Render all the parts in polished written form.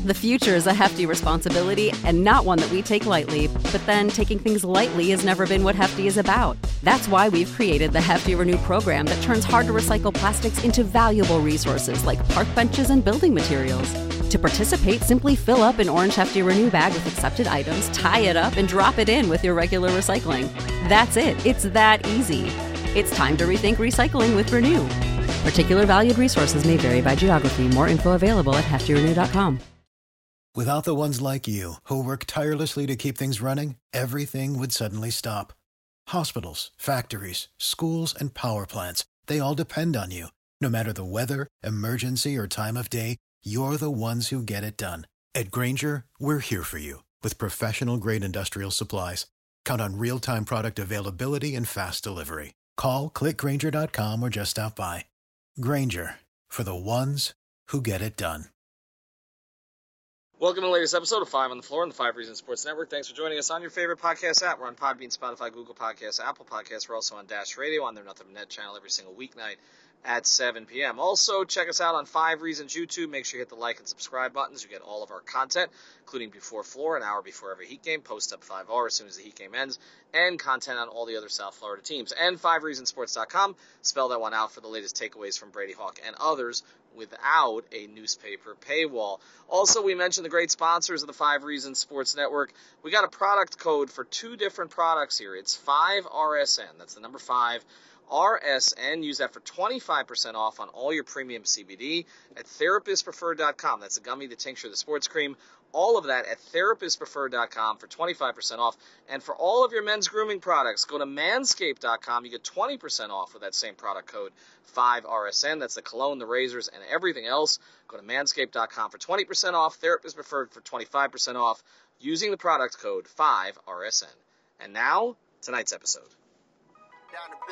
The future is a hefty responsibility and not one that we take lightly, but then taking things lightly has never been what Hefty is about. That's why we've created the Hefty Renew program that turns hard-to-recycle plastics into valuable resources like park benches and building materials. To participate, simply fill up an orange Hefty Renew bag with accepted items, tie it up, and drop it in with your regular recycling. That's it. It's that easy. It's time to rethink recycling with Renew. Particular valued resources may vary by geography. More info available at heftyrenew.com. Without the ones like you, who work tirelessly to keep things running, everything would suddenly stop. Hospitals, factories, schools, and power plants, they all depend on you. No matter the weather, emergency, or time of day, you're the ones who get it done. At Grainger, we're here for you with professional-grade industrial supplies. Count on real-time product availability and fast delivery. Call, click Grainger.com, or just stop by. Grainger, for the ones who get it done. Welcome to the latest episode of Five on the Floor on the Five Reasons Sports Network. Thanks for joining us on your favorite podcast app. We're on Podbean, Spotify, Google Podcasts, Apple Podcasts. We're also on Dash Radio on their Nothing But Net channel every single weeknight at 7 p.m. Also, check us out on Five Reasons YouTube. Make sure you hit the like and subscribe buttons. You get all of our content, including Before Floor, an hour before every Heat game, post-up 5 hours as soon as the Heat game ends, and content on all the other South Florida teams. And FiveReasonSports.com. Spell that one out for the latest takeaways from Brady Hawk and others without a newspaper paywall. Also, we mentioned the great sponsors of the Five Reasons Sports Network. We got a product code for 2 different products here. It's 5RSN. That's the number 5. RSN. Use that for 25% off on all your premium CBD at therapistpreferred.com. That's the gummy, the tincture, the sports cream. All of that at therapistpreferred.com for 25% off. And for all of your men's grooming products, go to manscaped.com. You get 20% off with that same product code, 5RSN. That's the cologne, the razors, and everything else. Go to manscaped.com for 20% off. Therapist Preferred for 25% off using the product code 5RSN. And now, tonight's episode. Down the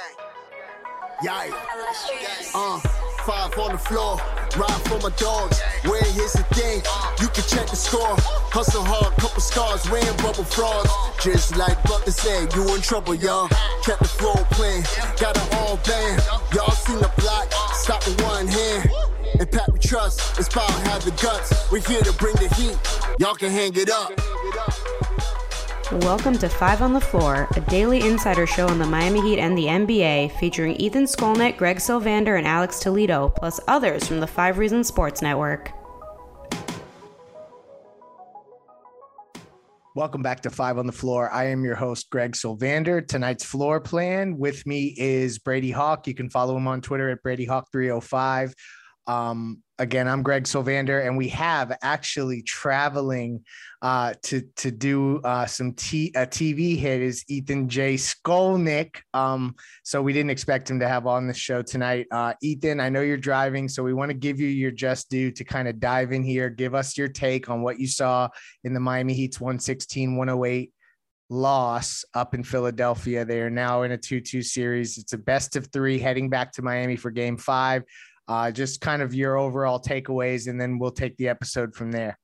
Biscayne. Yeah. 5 on the floor. Ride for my dogs. Where here's the thing. You can check the score. Hustle hard, couple scars, wearing bubble frogs. Just like Butler said, you in trouble, y'all. Kept the floor playing. Got it all band. Y'all seen the block. Stop with one hand. And Pat we trust. It's power have the guts. We're here to bring the heat. Y'all can hang it up. Welcome to Five on the Floor, a daily insider show on the Miami Heat and the NBA, featuring Ethan Skolnick, Greg Sylvander, and Alex Toledo, plus others from the Five Reasons Sports Network. Welcome back to Five on the Floor. I am your host, Greg Sylvander. Tonight's floor plan with me is Brady Hawk. You can follow him on Twitter at BradyHawk305. Again, I'm Greg Sylvander, and we have actually traveling to do some TV hit is Ethan J. Skolnick. So we didn't expect him to have on the show tonight. Ethan, I know you're driving, so we want to give you your just due to kind of dive in here. Give us your take on what you saw in the Miami Heat's 116-108 loss up in Philadelphia. They are now in a 2-2 series. It's a best of 3 heading back to Miami for Game 5. Just kind of your overall takeaways, and then we'll take the episode from there.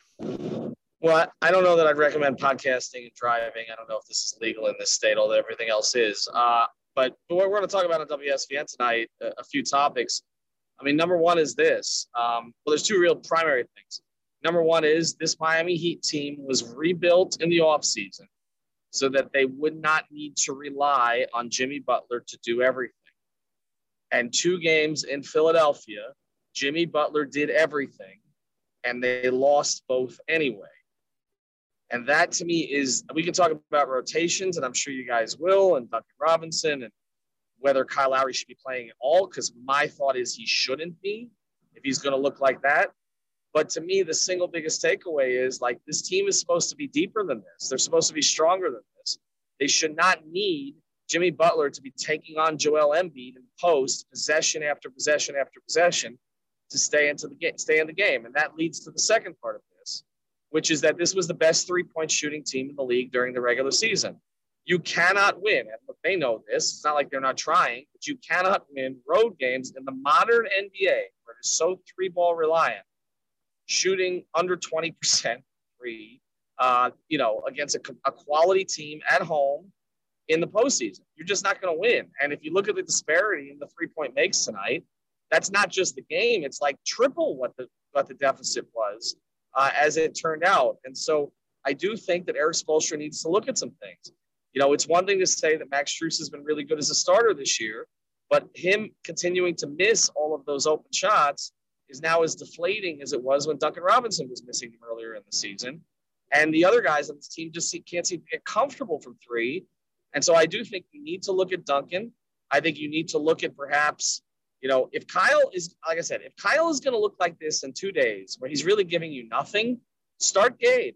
Well, I don't know that I'd recommend podcasting and driving. I don't know if this is legal in this state, although everything else is. But what we're going to talk about on WSVN tonight, a few topics. I mean, number one is this. Well, there's 2 real primary things. Number one is this Miami Heat team was rebuilt in the offseason so that they would not need to rely on Jimmy Butler to do everything. And 2 games in Philadelphia, Jimmy Butler did everything, and they lost both anyway. And that, to me, is – we can talk about rotations, and I'm sure you guys will, and Duncan Robinson, and whether Kyle Lowry should be playing at all, because my thought is he shouldn't be if he's going to look like that. But to me, the single biggest takeaway is, like, this team is supposed to be deeper than this. They're supposed to be stronger than this. They should not need – Jimmy Butler to be taking on Joel Embiid in post possession after possession after possession to stay in the game. And that leads to the second part of this, which is that this was the best 3-point shooting team in the league during the regular season. You cannot win. And look, they know this. It's not like they're not trying, but you cannot win road games in the modern NBA where it's so 3-ball reliant, shooting under 20% free, against a quality team at home in the postseason. You're just not going to win. And if you look at the disparity in the 3-point makes tonight, that's not just the game. It's like triple what the deficit was as it turned out. And so I do think that Erik Spoelstra needs to look at some things. It's one thing to say that Max Strus has been really good as a starter this year, but him continuing to miss all of those open shots is now as deflating as it was when Duncan Robinson was missing them earlier in the season. And the other guys on this team just can't seem to get comfortable from three. And so I do think you need to look at Duncan. I think you need to look at perhaps, if Kyle is, like I said, if Kyle is going to look like this in 2 days where he's really giving you nothing, start Gabe.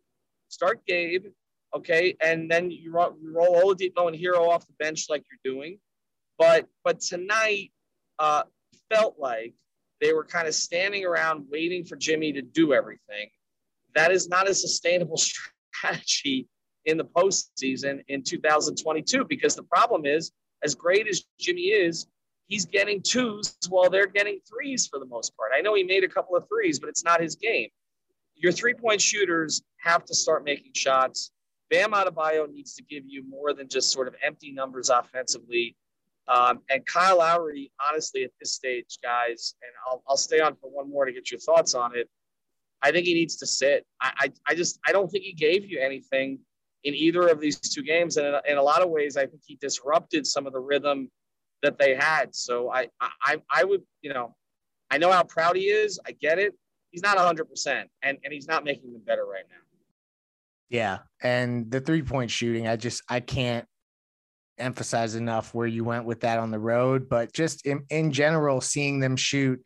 Okay? And then you roll Oladipo and Hero off the bench like you're doing. But tonight felt like they were kind of standing around waiting for Jimmy to do everything. That is not a sustainable strategy in the postseason in 2022, because the problem is, as great as Jimmy is, he's getting twos while they're getting threes for the most part. I know he made a couple of threes, but it's not his game. Your three-point shooters have to start making shots. Bam Adebayo needs to give you more than just sort of empty numbers offensively. And Kyle Lowry, honestly, at this stage, guys, and I'll stay on for one more to get your thoughts on it. I think he needs to sit. I don't think he gave you anything in either of these two games. And in a lot of ways, I think he disrupted some of the rhythm that they had. So I would, I know how proud he is. I get it. He's not 100%, and he's not making them better right now. Yeah. And the 3-point shooting, I can't emphasize enough where you went with that on the road, but just in general, seeing them shoot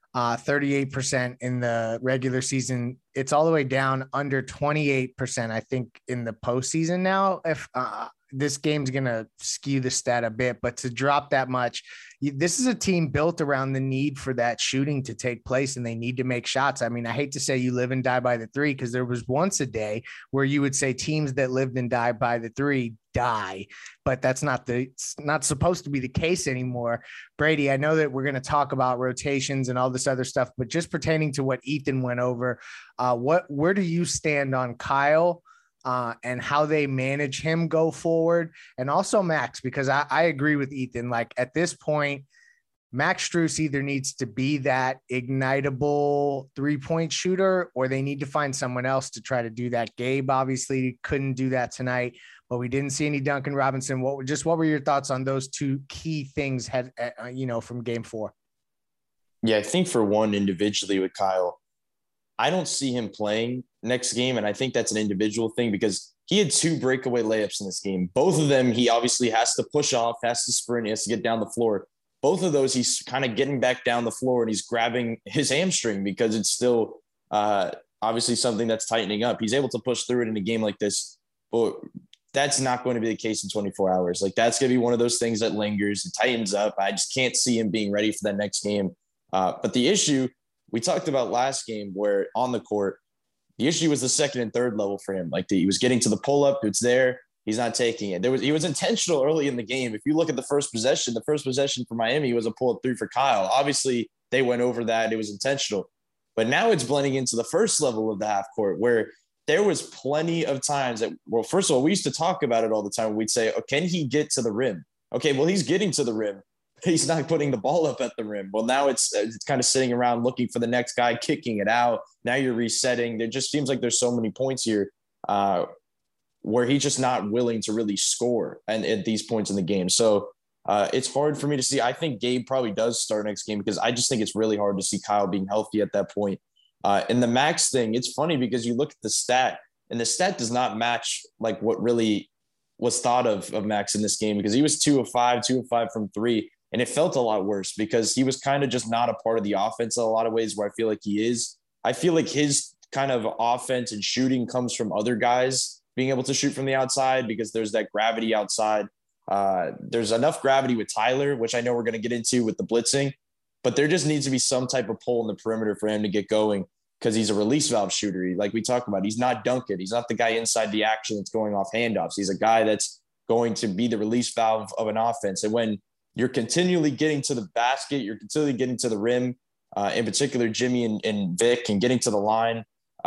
38% in the regular season, it's all the way down under 28%, I think, in the postseason now. If this game's going to skew the stat a bit, but to drop that much, this is a team built around the need for that shooting to take place, and they need to make shots. I mean, I hate to say you live and die by the three, because there was once a day where you would say teams that lived and died by the three die, but that's it's not supposed to be the case anymore. Brady, I know that we're going to talk about rotations and all this other stuff, but just pertaining to what Ethan went over, where do you stand on Kyle and how they manage him go forward? And also Max, because I agree with Ethan. Like, at this point, Max Strus either needs to be that ignitable 3-point shooter, or they need to find someone else to try to do that. Gabe obviously couldn't do that tonight, but we didn't see any Duncan Robinson. What were your thoughts on those two key things from game 4? Yeah, I think for one, individually with Kyle, I don't see him playing next game. And I think that's an individual thing, because he had 2 breakaway layups in this game. Both of them, he obviously has to push off, has to sprint, he has to get down the floor. Both of those, he's kind of getting back down the floor and he's grabbing his hamstring, because it's still obviously something that's tightening up. He's able to push through it in a game like this, but that's not going to be the case in 24 hours. Like, that's going to be one of those things that lingers, it tightens up. I just can't see him being ready for that next game. But the issue we talked about last game, where on the court, the issue was the second and third level for him. Like, he was getting to the pull-up, it's there, he's not taking it. He was intentional early in the game. If you look at the first possession for Miami was a pull-up 3 for Kyle. Obviously, they went over that. It was intentional. But now it's blending into the first level of the half court, where there was plenty of times that, well, first of all, we used to talk about it all the time. We'd say, oh, can he get to the rim? Okay, well, he's getting to the rim. He's not putting the ball up at the rim. Well, now it's kind of sitting around looking for the next guy, kicking it out. Now you're resetting. There just seems like there's so many points here where he's just not willing to really score and at these points in the game. So it's hard for me to see. I think Gabe probably does start next game, because I just think it's really hard to see Kyle being healthy at that point. And the Max thing, it's funny because you look at the stat, and the stat does not match like what really was thought of Max in this game, because he was 2 of 5 from 3. And it felt a lot worse because he was kind of just not a part of the offense in a lot of ways, where I feel like he is. I feel like his kind of offense and shooting comes from other guys being able to shoot from the outside, because there's that gravity outside. There's enough gravity with Tyler, which I know we're going to get into with the blitzing, but there just needs to be some type of pull in the perimeter for him to get going, because he's a release valve shooter. Like we talked about, he's not Duncan. He's not the guy inside the action that's going off handoffs. He's a guy that's going to be the release valve of an offense. And when you're continually getting to the basket, you're continually getting to the rim, in particular Jimmy and Vic, and getting to the line,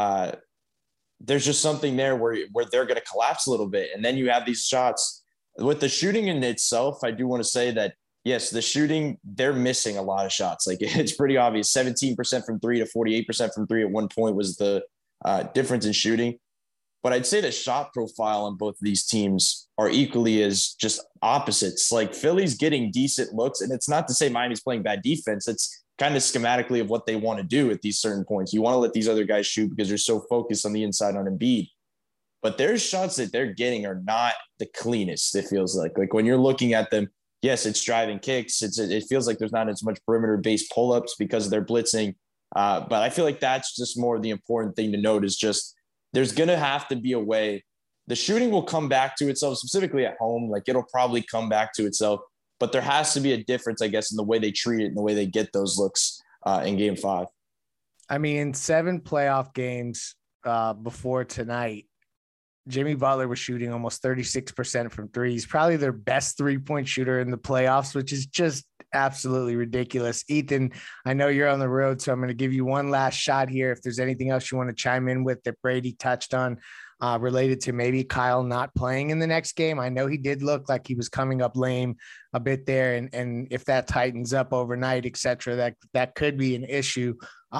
there's just something there where they're going to collapse a little bit. And then you have these shots. With the shooting in itself, I do want to say that, yes, the shooting, they're missing a lot of shots. Like, it's pretty obvious. 17% from 3 to 48% from 3 at one point was the difference in shooting. But I'd say the shot profile on both of these teams are equally as just opposites. Like Philly's getting decent looks, and it's not to say Miami's playing bad defense. It's kind of schematically of what they want to do at these certain points. You want to let these other guys shoot because they're so focused on the inside on Embiid. But their shots that they're getting are not the cleanest, it feels like. Like when you're looking at them, yes, it's driving kicks. It feels like there's not as much perimeter-based pull-ups because they're blitzing. But I feel like that's just more the important thing to note is just there's going to have to be a way. The shooting will come back to itself, specifically at home. Like it'll probably come back to itself. But there has to be a difference, I guess, in the way they treat it and the way they get those looks in Game 5. I mean, 7 playoff games before tonight, Jimmy Butler was shooting almost 36% from three. He's probably their best three-point shooter in the playoffs, which is just absolutely ridiculous. Ethan, I know you're on the road, so I'm going to give you one last shot here. If there's anything else you want to chime in with that Brady touched on related to maybe Kyle not playing in the next game. I know he did look like he was coming up lame a bit there. And if that tightens up overnight, et cetera, that could be an issue.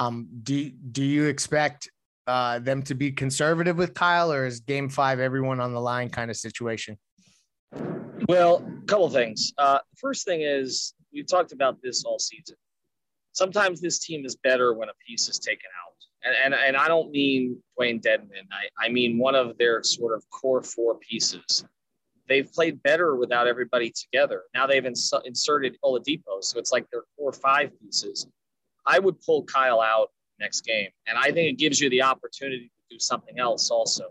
Do you expect them to be conservative with Kyle, or is Game 5 everyone on the line kind of situation? Well, a couple of things. First thing is we've talked about this all season. Sometimes this team is better when a piece is taken out. And I don't mean Dwayne Dedman. I mean one of their sort of core 4 pieces. They've played better without everybody together. Now they've inserted Oladipo, so it's like their core 5 pieces. I would pull Kyle out next game, and I think it gives you the opportunity to do something else also.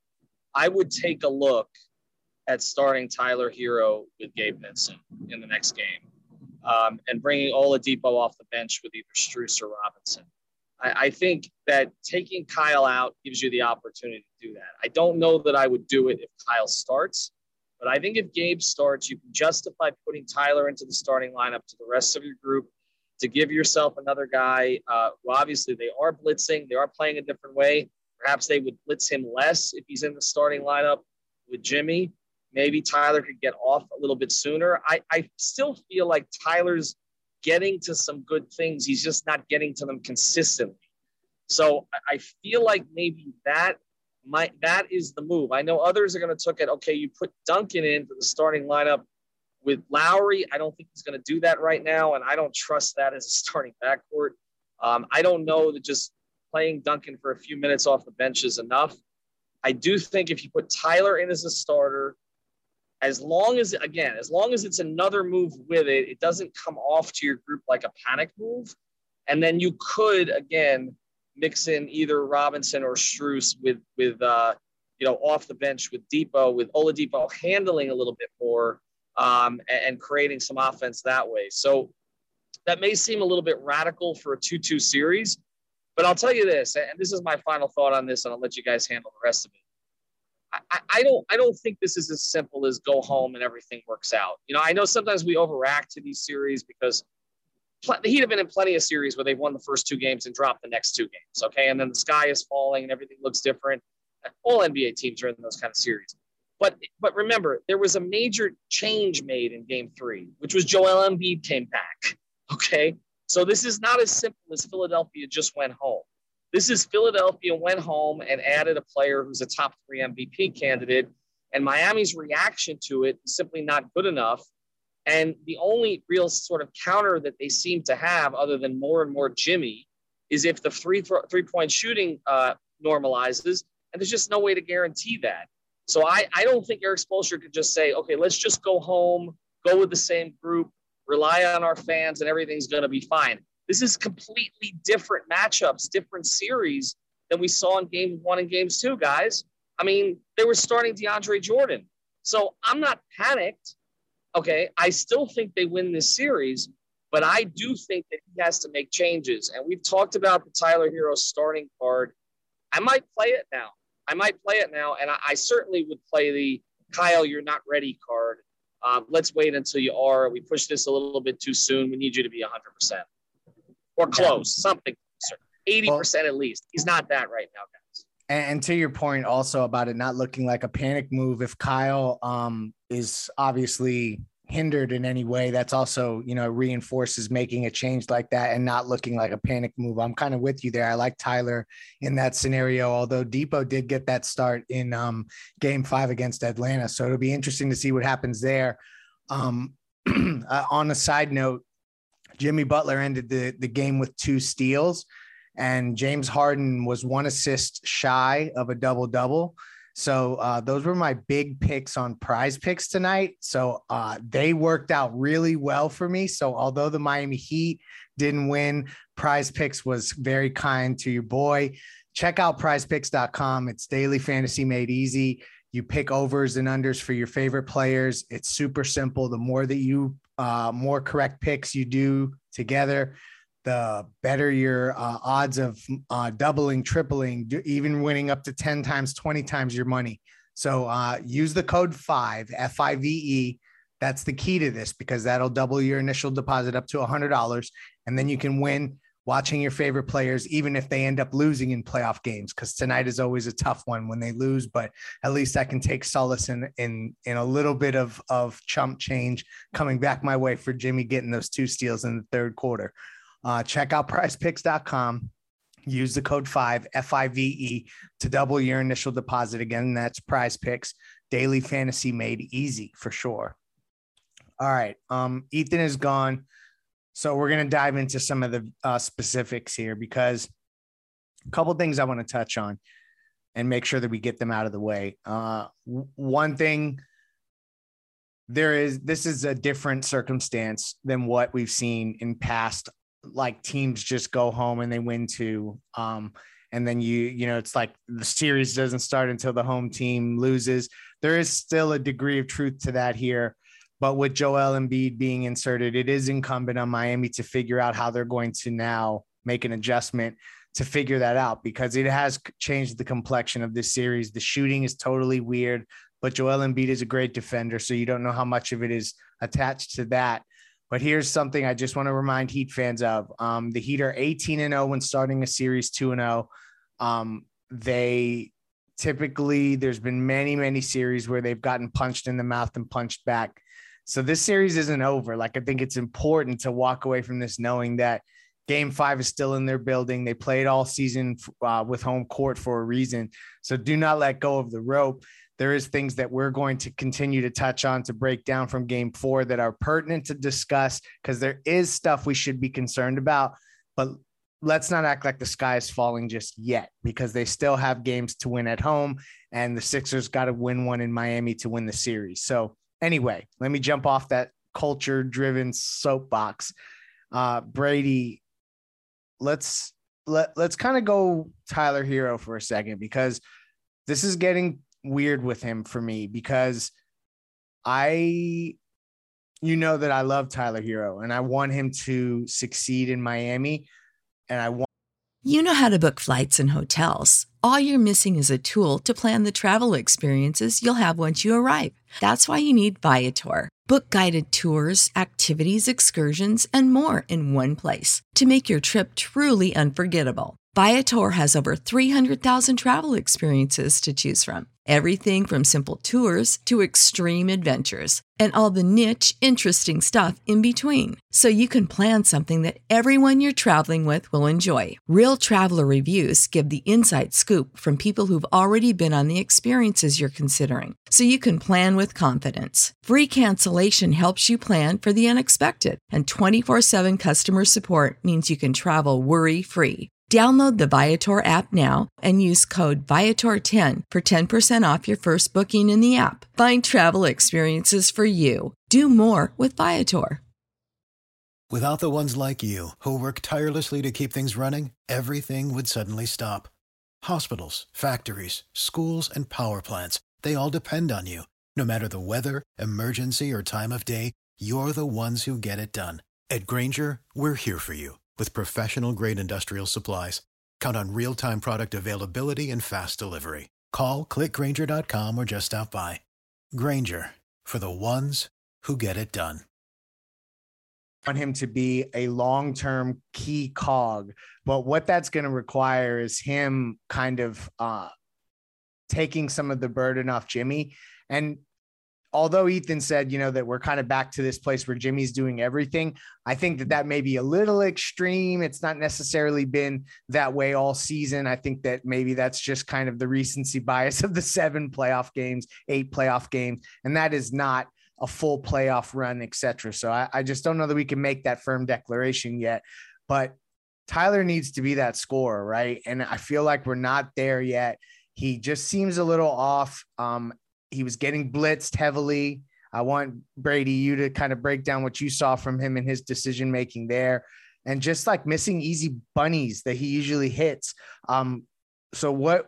I would take a look at starting Tyler Hero with Gabe Vincent in the next game and bringing Oladipo off the bench with either Strus or Robinson. I think that taking Kyle out gives you the opportunity to do that. I don't know that I would do it if Kyle starts, but I think if Gabe starts, you can justify putting Tyler into the starting lineup to the rest of your group to give yourself another guy. Well, obviously, they are blitzing. They are playing a different way. Perhaps they would blitz him less if he's in the starting lineup with Jimmy. Maybe Tyler could get off a little bit sooner. I still feel like Tyler's getting to some good things. He's just not getting to them consistently. So I feel like maybe that is the move. I know others are going to take it. Okay, you put Duncan into the starting lineup with Lowry. I don't think he's going to do that right now, and I don't trust that as a starting backcourt. I don't know that just playing Duncan for a few minutes off the bench is enough. I do think if you put Tyler in as a starter, as long as it's another move with it, it doesn't come off to your group like a panic move. And then you could, again, mix in either Robinson or Strus with off the bench with Oladipo handling a little bit more and creating some offense that way. So that may seem a little bit radical for a 2-2 series, but I'll tell you this, and this is my final thought on this, and I'll let you guys handle the rest of it. I don't think this is as simple as go home and everything works out. I know sometimes we overreact to these series because the Heat have been in plenty of series where they've won the first 2 games and dropped the next 2 games. Okay. And then the sky is falling and everything looks different. All NBA teams are in those kind of series. But remember, there was a major change made in Game 3, which was Joel Embiid came back. Okay. So this is not as simple as Philadelphia just went home. This is Philadelphia went home and added a player who's a top 3 MVP candidate, and Miami's reaction to it is simply not good enough. And the only real sort of counter that they seem to have, other than more and more Jimmy, is if the three-point shooting normalizes, and there's just no way to guarantee that. So I don't think Eric Spoelstra could just say, okay, let's just go home, go with the same group, rely on our fans, and everything's going to be fine. This is completely different matchups, different series than we saw in Game 1 and Games 2, guys. I mean, they were starting DeAndre Jordan. So I'm not panicked. Okay, I still think they win this series, but I do think that he has to make changes. And we've talked about the Tyler Hero starting card. I might play it now. And I certainly would play the Kyle, you're not ready card. Let's wait until you are. We pushed this a little bit too soon. We need you to be 100%. Or close, something closer, 80% at least. He's not that right now, guys. And to your point also about it not looking like a panic move, if Kyle is obviously hindered in any way, that's also, reinforces making a change like that and not looking like a panic move. I'm kind of with you there. I like Tyler in that scenario, although Depot did get that start in game 5 against Atlanta. So it'll be interesting to see what happens there. On a side note, Jimmy Butler ended the game with 2 steals, and James Harden was 1 assist shy of a double-double. So those were my big picks on Prize Picks tonight. So they worked out really well for me. So although the Miami Heat didn't win, Prize Picks was very kind to your boy. Check out prizepicks.com. It's daily fantasy made easy. You pick overs and unders for your favorite players. It's super simple. The more that you more correct picks you do together, the better your odds of doubling, tripling, even winning up to 10 times, 20 times your money. So use the code 5, FIVE. That's the key to this, because that'll double your initial deposit up to $100. And then you can win watching your favorite players, even if they end up losing in playoff games, because tonight is always a tough one when they lose, but at least I can take solace in a little bit of chump change coming back my way for Jimmy getting those 2 steals in the third quarter. Check out prizepicks.com. Use the code 5, FIVE, to double your initial deposit. Again, that's Prize Picks. Daily fantasy made easy for sure. All right. Ethan is gone. So we're going to dive into some of the specifics here, because a couple of things I want to touch on and make sure that we get them out of the way. One thing, this is a different circumstance than what we've seen in past, like teams just go home and they win 2. And then it's like the series doesn't start until the home team loses. There is still a degree of truth to that here, but with Joel Embiid being inserted, it is incumbent on Miami to figure out how they're going to now make an adjustment to figure that out, because it has changed the complexion of this series. The shooting is totally weird, but Joel Embiid is a great defender, so you don't know how much of it is attached to that. But here's something I just want to remind Heat fans of. The Heat are 18-0 when starting a series, 2-0. They typically, there's been many, many series where they've gotten punched in the mouth and punched back. So this series isn't over. Like, I think it's important to walk away from this knowing that game 5 is still in their building. They played all season with home court for a reason. So do not let go of the rope. There is things that we're going to continue to touch on to break down from game 4 that are pertinent to discuss, because there is stuff we should be concerned about, but let's not act like the sky is falling just yet, because they still have games to win at home, and the Sixers got to win one in Miami to win the series. So anyway, let me jump off that culture driven soapbox. Brady, let's kind of go Tyler Hero for a second, because this is getting weird with him for me, because that I love Tyler Hero and I want him to succeed in Miami, and I want. You know how to book flights and hotels. All you're missing is a tool to plan the travel experiences you'll have once you arrive. That's why you need Viator. Book guided tours, activities, excursions, and more in one place to make your trip truly unforgettable. Viator has over 300,000 travel experiences to choose from. Everything from simple tours to extreme adventures, and all the niche, interesting stuff in between. So you can plan something that everyone you're traveling with will enjoy. Real traveler reviews give the inside scoop from people who've already been on the experiences you're considering, so you can plan with confidence. Free cancellation helps you plan for the unexpected, and 24/7 customer support means you can travel worry-free. Download the Viator app now and use code Viator10 for 10% off your first booking in the app. Find travel experiences for you. Do more with Viator. Without the ones like you, who work tirelessly to keep things running, everything would suddenly stop. Hospitals, factories, schools, and power plants, they all depend on you. No matter the weather, emergency, or time of day, you're the ones who get it done. At Grainger, we're here for you with professional-grade industrial supplies. Count on real-time product availability and fast delivery. Call, click Grainger.com, or just stop by. Grainger, for the ones who get it done. I want him to be a long-term key cog, but what that's going to require is him kind of taking some of the burden off Jimmy. And although Ethan said, that we're kind of back to this place where Jimmy's doing everything, I think that may be a little extreme. It's not necessarily been that way all season. I think that maybe that's just kind of the recency bias of the 7 playoff games, 8 playoff games. And that is not a full playoff run, et cetera. So I just don't know that we can make that firm declaration yet, but Tyler needs to be that scorer, right? And I feel like we're not there yet. He just seems a little off. He was getting blitzed heavily. I want Brady, you to kind of break down what you saw from him and his decision-making there, and just like missing easy bunnies that he usually hits. So what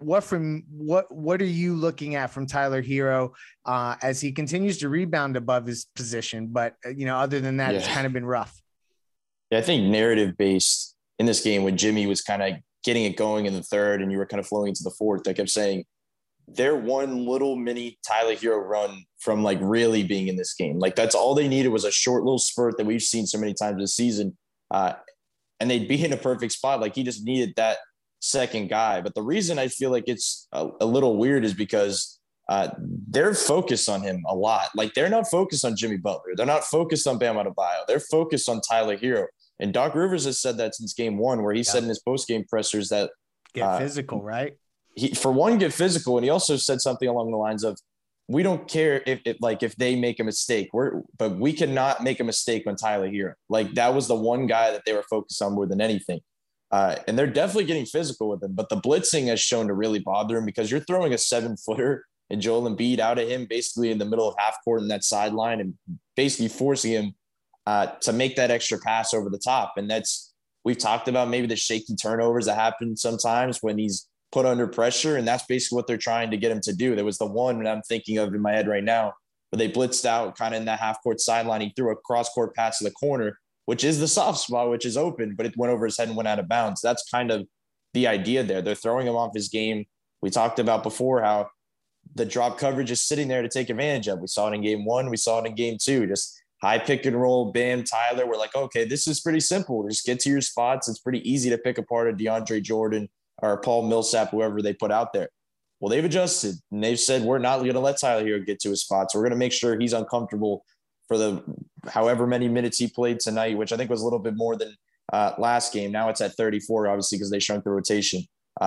are you looking at from Tyler Herro as he continues to rebound above his position? But, other than that, It's kind of been rough. Yeah, I think narrative based in this game when Jimmy was kind of getting it going in the third and you were kind of flowing into the fourth, I kept saying they're one little mini Tyler Herro run from like really being in this game. Like that's all they needed was a short little spurt that we've seen so many times this season. And they'd be in a perfect spot. Like he just needed that second guy. But the reason I feel like it's a little weird is because they're focused on him a lot. Like they're not focused on Jimmy Butler. They're not focused on Bam Adebayo. They're focused on Tyler Herro. And Doc Rivers has said that since game one, where he said in his post-game pressers that get physical, right? He, for one, get physical. And he also said something along the lines of, we don't care if they make a mistake, but we cannot make a mistake on Tyler Herro. Like that was the one guy that they were focused on more than anything. And they're definitely getting physical with him, but the blitzing has shown to really bother him because you're throwing a 7-footer and Joel Embiid out at him basically in the middle of half court in that sideline and basically forcing him to make that extra pass over the top. And we've talked about maybe the shaky turnovers that happen sometimes when he's put under pressure. And that's basically what they're trying to get him to do. There was the one that I'm thinking of in my head right now where they blitzed out kind of in that half court sideline. He threw a cross court pass to the corner, which is the soft spot, which is open, but it went over his head and went out of bounds. That's kind of the idea there. They're throwing him off his game. We talked about before how the drop coverage is sitting there to take advantage of. We saw it in game one. We saw it in game two, just high pick and roll, Bam, Tyler. We're like, okay, this is pretty simple. Just get to your spots. It's pretty easy to pick apart a DeAndre Jordan or Paul Millsap, whoever they put out there. Well, they've adjusted and they've said, we're not going to let Tyler Herro get to his spots. We're going to make sure he's uncomfortable for the however many minutes he played tonight, which I think was a little bit more than last game. Now it's at 34, obviously, because they shrunk the rotation.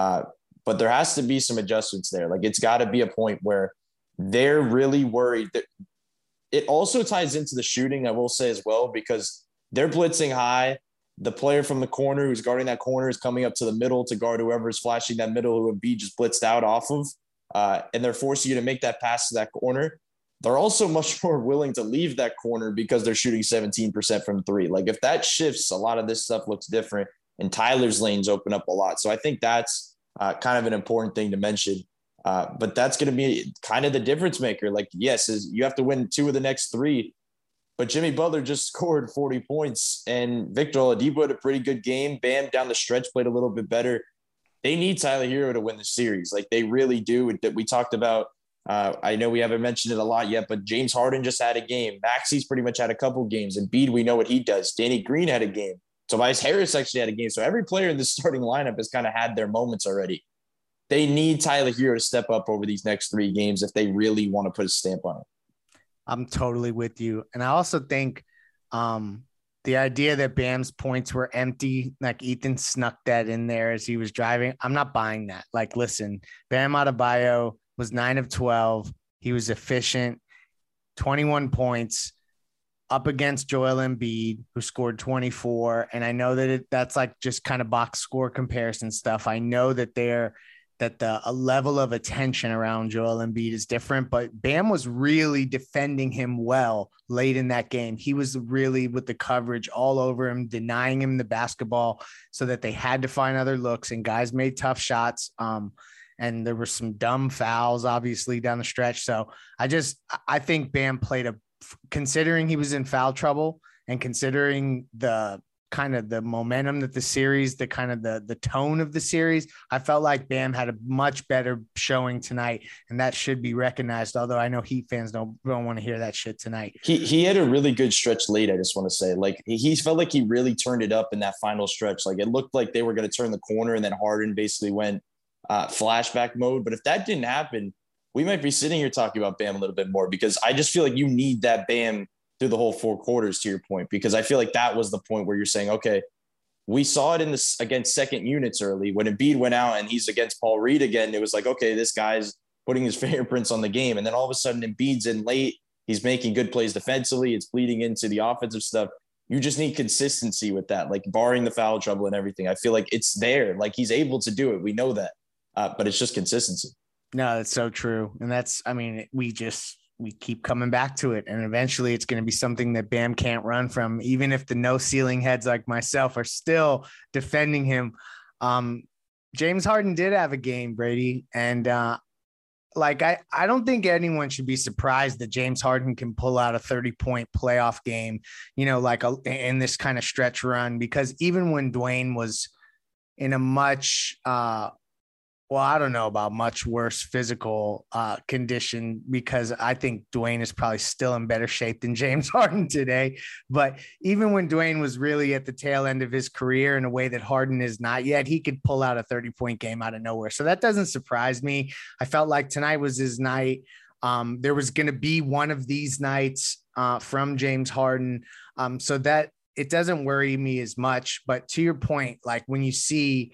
But there has to be some adjustments there. Like it's got to be a point where they're really worried that it also ties into the shooting, I will say as well, because they're blitzing high. The player from the corner who's guarding that corner is coming up to the middle to guard whoever is flashing that middle who Embiid just blitzed out off of. And they're forcing you to make that pass to that corner. They're also much more willing to leave that corner because they're shooting 17% from three. Like if that shifts, a lot of this stuff looks different and Tyler's lanes open up a lot. So I think that's kind of an important thing to mention. But that's going to be kind of the difference maker. Like, yes, you have to win 2 of the next 3, but Jimmy Butler just scored 40 points and Victor Oladipo had a pretty good game. Bam down the stretch played a little bit better. They need Tyler Herro to win the series. Like they really do. We talked about, I know we haven't mentioned it a lot yet, but James Harden just had a game. Maxey's pretty much had a couple games. Embiid, we know what he does. Danny Green had a game. Tobias Harris actually had a game. So every player in this starting lineup has kind of had their moments already. They need Tyler Herro to step up over these next 3 games if they really want to put a stamp on it. I'm totally with you. And I also think the idea that Bam's points were empty, like Ethan snuck that in there as he was driving, I'm not buying that. Like, listen, Bam Adebayo was 9 of 12. He was efficient, 21 points up against Joel Embiid, who scored 24. And I know that that's like just kind of box score comparison stuff. I know that the level of attention around Joel Embiid is different, but Bam was really defending him well late in that game. He was really with the coverage all over him, denying him the basketball so that they had to find other looks and guys made tough shots. And there were some dumb fouls, obviously, down the stretch. So I think Bam played considering he was in foul trouble and considering the kind of the momentum that the series, the kind of the tone of the series, I felt like Bam had a much better showing tonight, and that should be recognized. Although I know Heat fans don't want to hear that shit tonight. He had a really good stretch late. I just want to say, like, he felt like he really turned it up in that final stretch. Like it looked like they were going to turn the corner, and then Harden basically went flashback mode. But if that didn't happen, we might be sitting here talking about Bam a little bit more, because I just feel like you need that Bam through the whole 4 quarters, to your point, because I feel like that was the point where you're saying, okay, we saw it in this against second units early when Embiid went out and he's against Paul Reed again. It was like, okay, this guy's putting his fingerprints on the game. And then all of a sudden Embiid's in late. He's making good plays defensively. It's bleeding into the offensive stuff. You just need consistency with that, like barring the foul trouble and everything. I feel like it's there. Like he's able to do it. We know that, but it's just consistency. No, that's so true. And that's, I mean, we keep coming back to it. And eventually it's going to be something that Bam can't run from, even if the no ceiling heads like myself are still defending him. James Harden did have a game, Brady. And I don't think anyone should be surprised that James Harden can pull out a 30-point playoff game, in this kind of stretch run, because even when Dwayne was in a much, I don't know about much worse physical condition, because I think Dwayne is probably still in better shape than James Harden today. But even when Dwayne was really at the tail end of his career in a way that Harden is not yet, he could pull out a 30-point game out of nowhere. So that doesn't surprise me. I felt like tonight was his night. There was going to be one of these nights from James Harden. So that it doesn't worry me as much. But to your point, like when you see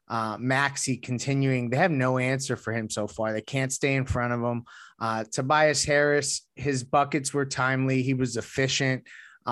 Maxey continuing, they have no answer for him so far. They can't stay in front of him. Tobias Harris, his buckets were timely. He was efficient.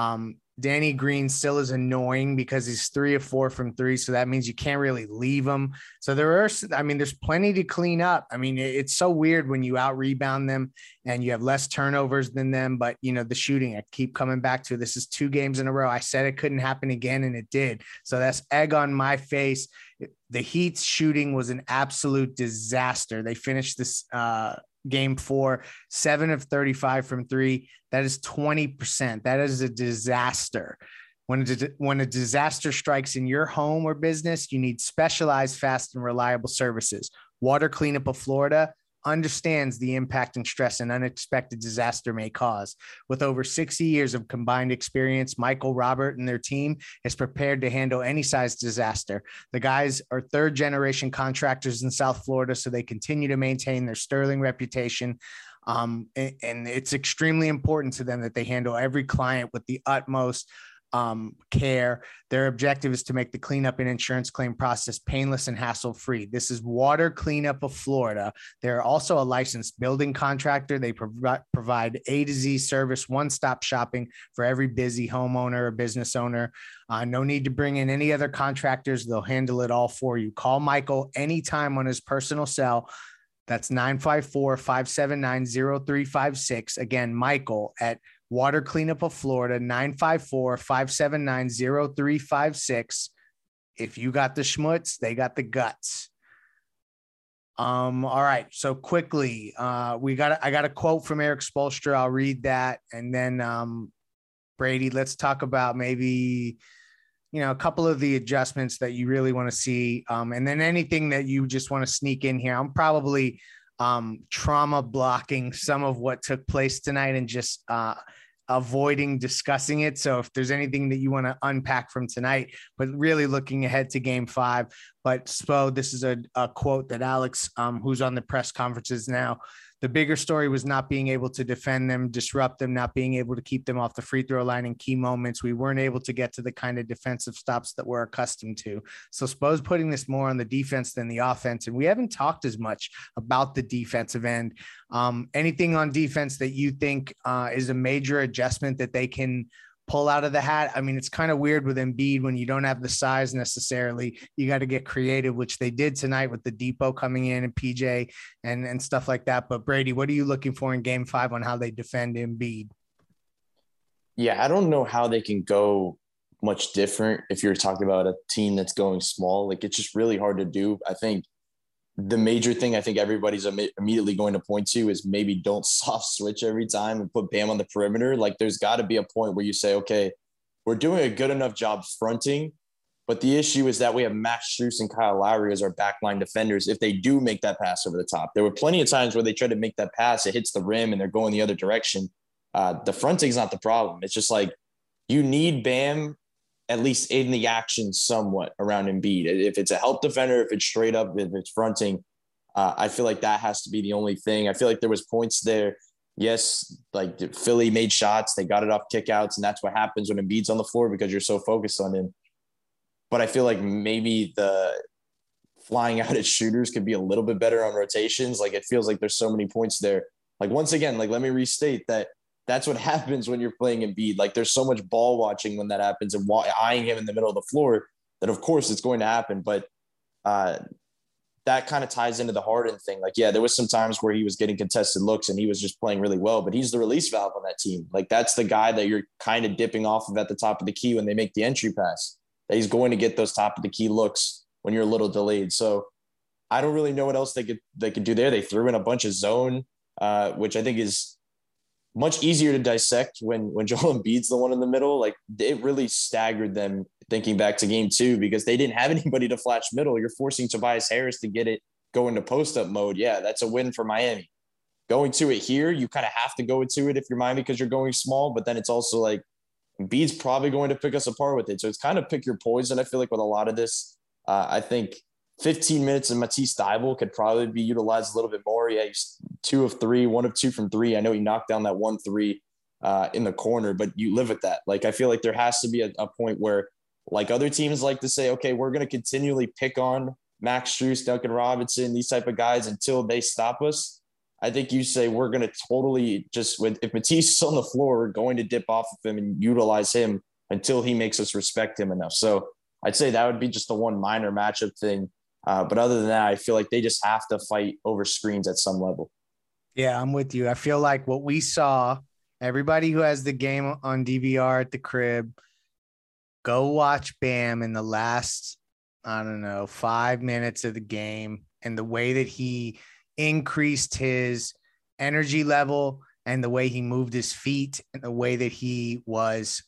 Danny Green still is annoying because he's 3 of 4 from 3. So that means you can't really leave him. So there's plenty to clean up. I mean, it's so weird when you out rebound them and you have less turnovers than them, but the shooting, I keep coming back to, this is 2 games in a row. I said it couldn't happen again, and it did. So that's egg on my face. The Heat's shooting was an absolute disaster. They finished this game 4, 7 of 35 from 3. That is 20%. That is a disaster. When a disaster strikes in your home or business, you need specialized, fast, and reliable services. Water Cleanup of Florida understands the impact and stress an unexpected disaster may cause. With over 60 years of combined experience, Michael, Robert, and their team is prepared to handle any size disaster. The guys are 3rd-generation contractors in South Florida, so they continue to maintain their sterling reputation. And it's extremely important to them that they handle every client with the utmost care. Their objective is to make the cleanup and insurance claim process painless and hassle-free. This is Water Cleanup of Florida. They're also a licensed building contractor. They provide A to Z service, one-stop shopping for every busy homeowner or business owner. No need to bring in any other contractors. They'll handle it all for you. Call Michael anytime on his personal cell. That's 954-579-0356. Again, Michael at Water Cleanup of Florida, 954-579-0356. If you got the schmutz, they got the guts. All right. So quickly, I got a quote from Eric Spoelstra. I'll read that. And then Brady, let's talk about maybe, a couple of the adjustments that you really want to see. And then anything that you just want to sneak in here. I'm probably trauma blocking some of what took place tonight and just avoiding discussing it. So if there's anything that you want to unpack from tonight, but really looking ahead to game 5. But Spo, this is a quote that Alex, who's on the press conferences now, the bigger story was not being able to defend them, disrupt them, not being able to keep them off the free throw line in key moments. We weren't able to get to the kind of defensive stops that we're accustomed to. So Spo's putting this more on the defense than the offense. And we haven't talked as much about the defensive end. Anything on defense that you think is a major adjustment that they can pull out of the hat? I mean, it's kind of weird with Embiid when you don't have the size necessarily. You got to get creative, which they did tonight with the Depot coming in and PJ and stuff like that. But Brady, what are you looking for in game 5 on how they defend Embiid? Yeah, I don't know how they can go much different if you're talking about a team that's going small. Like, it's just really hard to do. I think the major thing I think everybody's immediately going to point to is maybe don't soft switch every time and put Bam on the perimeter. Like, there's got to be a point where you say, okay, we're doing a good enough job fronting, but the issue is that we have Max Strus and Kyle Lowry as our backline defenders. If they do make that pass over the top, there were plenty of times where they tried to make that pass, it hits the rim and they're going the other direction. The fronting is not the problem. It's just like you need Bam at least in the action somewhat around Embiid. If it's a help defender, if it's straight up, if it's fronting, I feel like that has to be the only thing. I feel like there was points there. Yes, like Philly made shots. They got it off kickouts, and that's what happens when Embiid's on the floor because you're so focused on him. But I feel like maybe the flying out at shooters could be a little bit better on rotations. Like, it feels like there's so many points there. Like, once again, like, let me restate that that's what happens when you're playing Embiid. Like, there's so much ball watching when that happens and eyeing him in the middle of the floor that, of course, it's going to happen. But that kind of ties into the Harden thing. Like, yeah, there was some times where he was getting contested looks and he was just playing really well, but he's the release valve on that team. Like, that's the guy that you're kind of dipping off of at the top of the key when they make the entry pass, that he's going to get those top of the key looks when you're a little delayed. So I don't really know what else they could do there. They threw in a bunch of zone, which I think is much easier to dissect when Joel Embiid's the one in the middle. Like, it really staggered them thinking back to game 2 because they didn't have anybody to flash middle. You're forcing Tobias Harris to get it, go into post-up mode. Yeah, that's a win for Miami. Going to it here, you kind of have to go into it if you're Miami because you're going small, but then it's also like Embiid's probably going to pick us apart with it. So it's kind of pick your poison, I feel like, with a lot of this. I think 15 minutes of Matisse Thybulle could probably be utilized a little bit more. Yeah, he's 2 of 3, 1 of 2 from 3. I know he knocked down that 1-3 in the corner, but you live with that. Like, I feel like there has to be a point where, like other teams like to say, okay, we're going to continually pick on Max Strus, Duncan Robinson, these type of guys until they stop us. I think you say we're going to totally just, if Matisse is on the floor, we're going to dip off of him and utilize him until he makes us respect him enough. So I'd say that would be just the one minor matchup thing. But other than that, I feel like they just have to fight over screens at some level. Yeah, I'm with you. I feel like what we saw, everybody who has the game on DVR at the crib, go watch Bam in the last, 5 minutes of the game, and the way that he increased his energy level and the way he moved his feet and the way that he was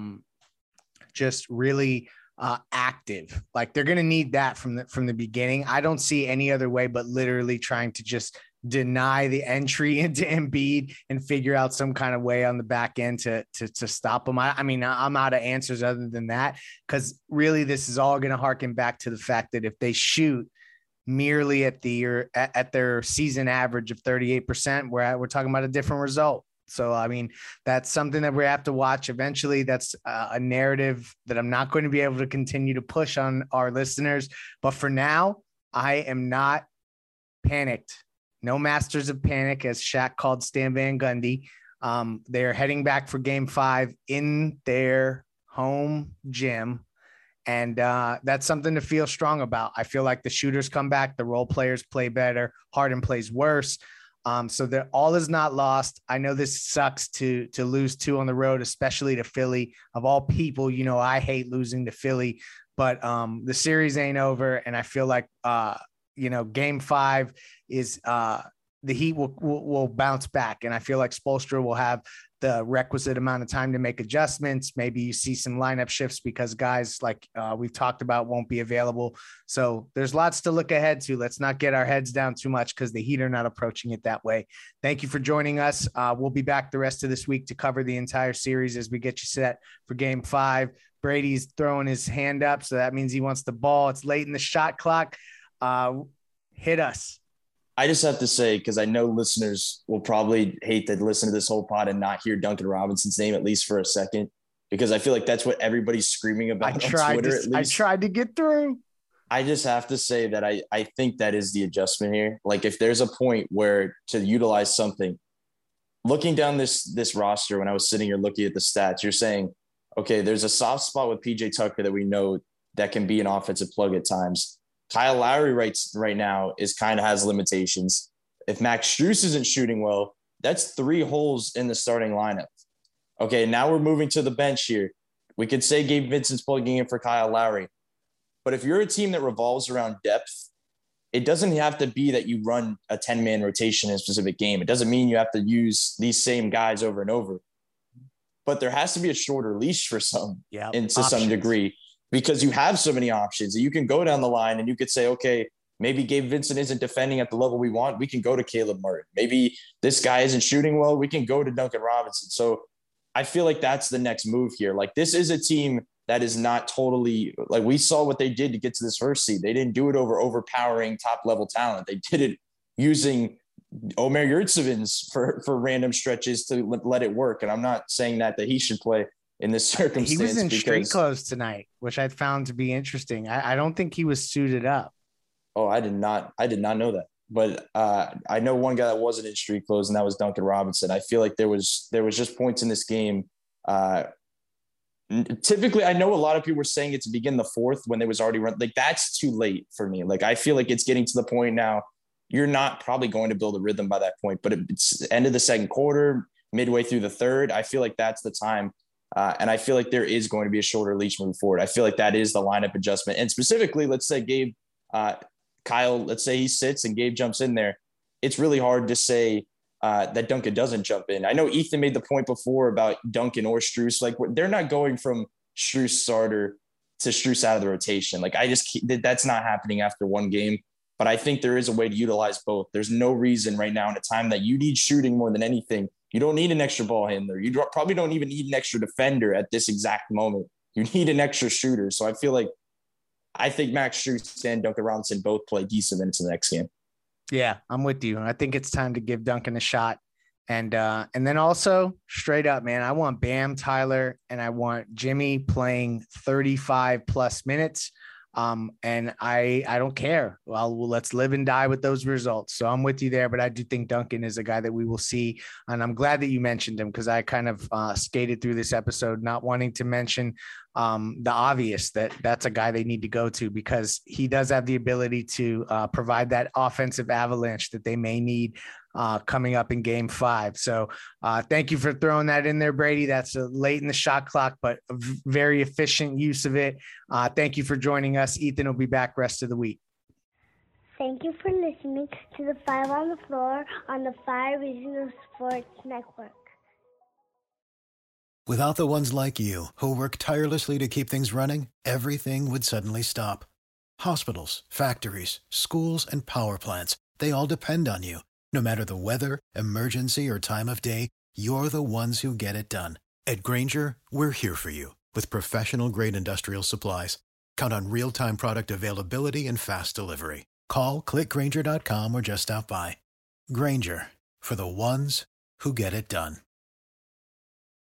just really active. Like, they're going to need that from the beginning. I don't see any other way but literally trying to just deny the entry into Embiid and figure out some kind of way on the back end to stop him. I mean, I'm out of answers other than that, because really this is all going to harken back to the fact that if they shoot merely at their season average of 38%, we're talking about a different result. So, I mean, that's something that we have to watch. Eventually, that's a narrative that I'm not going to be able to continue to push on our listeners. But for now, I am not panicked. No masters of panic, as Shaq called Stan Van Gundy. They're heading back for game 5 in their home gym. And that's something to feel strong about. I feel like the shooters come back. The role players play better. Harden plays worse. So that all is not lost. I know this sucks to lose 2 on the road, especially to Philly. Of all people, I hate losing to Philly, but the series ain't over. And I feel like, game 5 is the Heat will bounce back. And I feel like Spoelstra will have the requisite amount of time to make adjustments. Maybe you see some lineup shifts because guys like we've talked about won't be available. So there's lots to look ahead to. Let's not get our heads down too much because the Heat are not approaching it that way. Thank you for joining us. We'll be back the rest of this week to cover the entire series as we get you set for game 5. Brady's throwing his hand up, so that means he wants the ball. It's late in the shot clock. Hit us. I just have to say, because I know listeners will probably hate to listen to this whole pod and not hear Duncan Robinson's name at least for a second, because I feel like that's what everybody's screaming about on Twitter. I tried to get through. I just have to say that I think that is the adjustment here. Like, if there's a point where to utilize something, looking down this roster, when I was sitting here looking at the stats, you're saying, okay, there's a soft spot with PJ Tucker that we know that can be an offensive plug at times. Kyle Lowry right now has limitations. If Max Strus isn't shooting well, that's 3 holes in the starting lineup. Okay, now we're moving to the bench here. We could say Gabe Vincent's plugging in for Kyle Lowry. But if you're a team that revolves around depth, it doesn't have to be that you run a 10-man rotation in a specific game. It doesn't mean you have to use these same guys over and over. But there has to be a shorter leash for some, to some degree. Because you have so many options. You can go down the line and you could say, okay, maybe Gabe Vincent isn't defending at the level we want. We can go to Caleb Martin. Maybe this guy isn't shooting well. We can go to Duncan Robinson. So I feel like that's the next move here. Like, this is a team that is not totally like we saw what they did to get to this first seed. They didn't do it over overpowering top level talent. They did it using Omer Yurtsevins for random stretches to let it work. And I'm not saying that he should play in this circumstance. He was in street clothes tonight, which I found to be interesting. I don't think he was suited up. Oh, I did not know that. But I know one guy that wasn't in street clothes, and that was Duncan Robinson. I feel like there was just points in this game. Typically, I know a lot of people were saying it to begin the fourth when they was already run. Like, that's too late for me. Like, I feel like it's getting to the point now. You're not probably going to build a rhythm by that point, but it's the end of the second quarter, midway through the third. I feel like that's the time. And I feel like there is going to be a shorter leash moving forward. I feel like that is the lineup adjustment. And specifically, let's say Gabe, Kyle, let's say he sits and Gabe jumps in there. It's really hard to say that Duncan doesn't jump in. I know Ethan made the point before about Duncan or Strus. Like, they're not going from Strus starter to Strus out of the rotation. Like, that's not happening after one game. But I think there is a way to utilize both. There's no reason right now in a time that you need shooting more than anything. You don't need an extra ball handler. You probably don't even need an extra defender at this exact moment. You need an extra shooter. So I think Max Strus and Duncan Robinson both play decent minutes in the next game. Yeah, I'm with you. I think it's time to give Duncan a shot. And then also straight up, man, I want Bam, Tyler, and I want Jimmy playing 35 plus minutes. And I don't care. Well, let's live and die with those results. So I'm with you there, but I do think Duncan is a guy that we will see. And I'm glad that you mentioned him, because I kind of skated through this episode, not wanting to mention the obvious that's a guy they need to go to, because he does have the ability to provide that offensive avalanche that they may need coming up in Game 5. So thank you for throwing that in there, Brady. That's late in the shot clock, but a very efficient use of it. Thank you for joining us. Ethan will be back rest of the week. Thank you for listening to the Five on the Floor on the Five Regional Sports Network. Without the ones like you, who work tirelessly to keep things running, everything would suddenly stop. Hospitals, factories, schools, and power plants, they all depend on you. No matter the weather, emergency, or time of day, you're the ones who get it done. At Grainger, we're here for you with professional-grade industrial supplies. Count on real-time product availability and fast delivery. Call, click Grainger.com, or just stop by. Grainger, for the ones who get it done.